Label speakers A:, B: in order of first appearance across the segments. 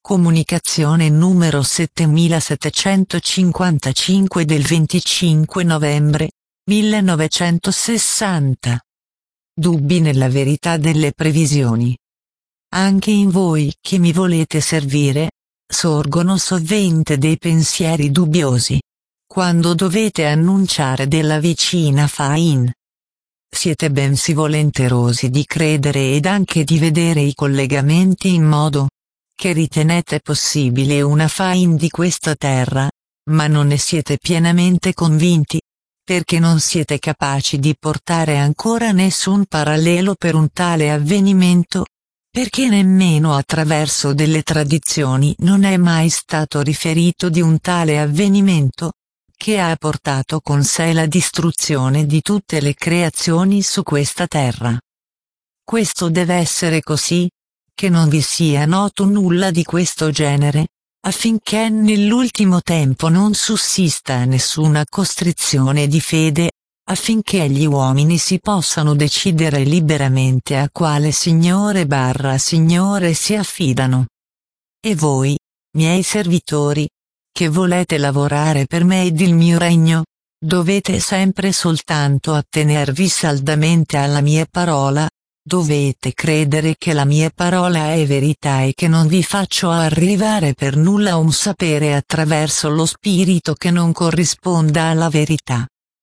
A: Comunicazione numero 7755 del 25 novembre 1960. Dubbi nella verità delle previsioni. Anche in voi che mi volete servire, sorgono sovente dei pensieri dubbiosi, quando dovete annunciare della vicina Fain. Siete bensì volenterosi di credere ed anche di vedere i collegamenti in modo che ritenete possibile una Fain di questa terra, ma non ne siete pienamente convinti, perché non siete capaci di portare ancora nessun parallelo per un tale avvenimento, perché nemmeno attraverso delle tradizioni non è mai stato riferito di un tale avvenimento, che ha portato con sé la distruzione di tutte le creazioni su questa terra. Questo deve essere così, che non vi sia noto nulla di questo genere, affinché nell'ultimo tempo non sussista nessuna costrizione di fede, affinché gli uomini si possano decidere liberamente a quale Signore si affidano. E voi, miei servitori, che volete lavorare per me ed il mio regno, dovete sempre soltanto attenervi saldamente alla mia parola, dovete credere che la mia parola è verità e che non vi faccio arrivare per nulla un sapere attraverso lo spirito che non corrisponda alla verità.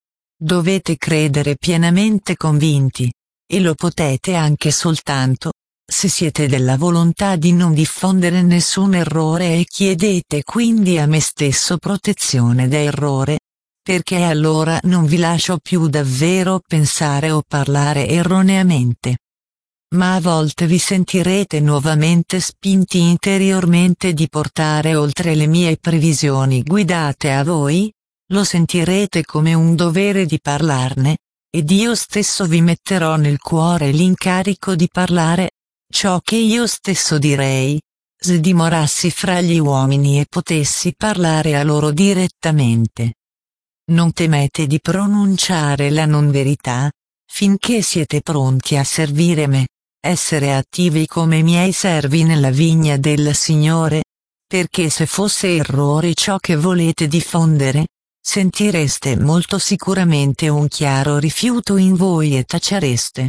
A: Dovete credere pienamente convinti, e lo potete anche soltanto, se siete della volontà di non diffondere nessun errore e chiedete quindi a me stesso protezione da errore, perché allora non vi lascio più davvero pensare o parlare erroneamente. Ma a volte vi sentirete nuovamente spinti interiormente di portare oltre le mie previsioni guidate a voi, lo sentirete come un dovere di parlarne, ed io stesso vi metterò nel cuore l'incarico di parlare ciò che io stesso direi, se dimorassi fra gli uomini e potessi parlare a loro direttamente. Non temete di pronunciare la non verità, finché siete pronti a servire me, essere attivi come miei servi nella vigna del Signore, perché se fosse errore ciò che volete diffondere, sentireste molto sicuramente un chiaro rifiuto in voi e tacereste.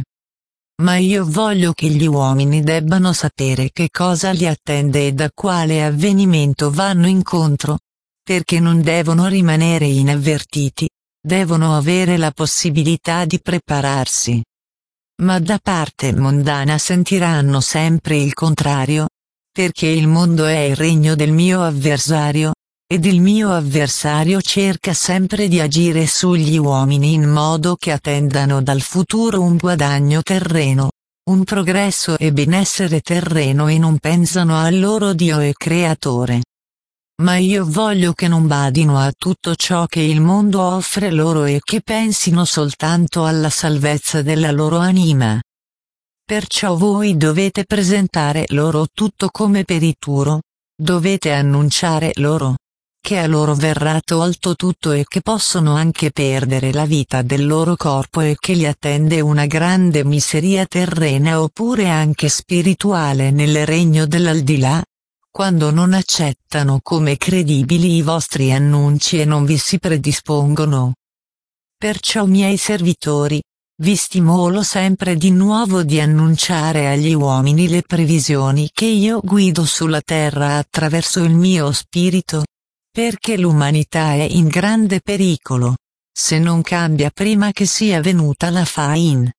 A: Ma io voglio che gli uomini debbano sapere che cosa li attende e da quale avvenimento vanno incontro, perché non devono rimanere inavvertiti, devono avere la possibilità di prepararsi. Ma da parte mondana sentiranno sempre il contrario, perché il mondo è il regno del mio avversario, ed il mio avversario cerca sempre di agire sugli uomini in modo che attendano dal futuro un guadagno terreno, un progresso e benessere terreno e non pensano al loro Dio e Creatore. Ma io voglio che non badino a tutto ciò che il mondo offre loro e che pensino soltanto alla salvezza della loro anima. Perciò voi dovete presentare loro tutto come perituro, dovete annunciare loro che a loro verrà tolto tutto e che possono anche perdere la vita del loro corpo e che li attende una grande miseria terrena oppure anche spirituale nel regno dell'aldilà, quando non accettano come credibili i vostri annunci e non vi si predispongono. Perciò miei servitori, vi stimolo sempre di nuovo di annunciare agli uomini le previsioni che io guido sulla terra attraverso il mio spirito, perché l'umanità è in grande pericolo, se non cambia prima che sia venuta la Fain.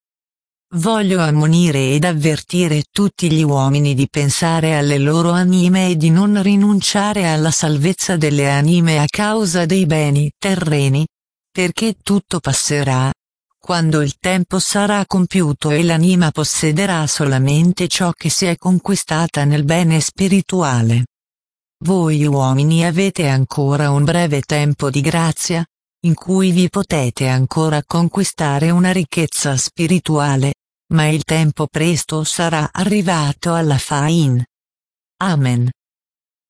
A: Voglio ammonire ed avvertire tutti gli uomini di pensare alle loro anime e di non rinunciare alla salvezza delle anime a causa dei beni terreni, perché tutto passerà, quando il tempo sarà compiuto e l'anima possederà solamente ciò che si è conquistata nel bene spirituale. Voi uomini avete ancora un breve tempo di grazia, in cui vi potete ancora conquistare una ricchezza spirituale, ma il tempo presto sarà arrivato alla Fain. Amen.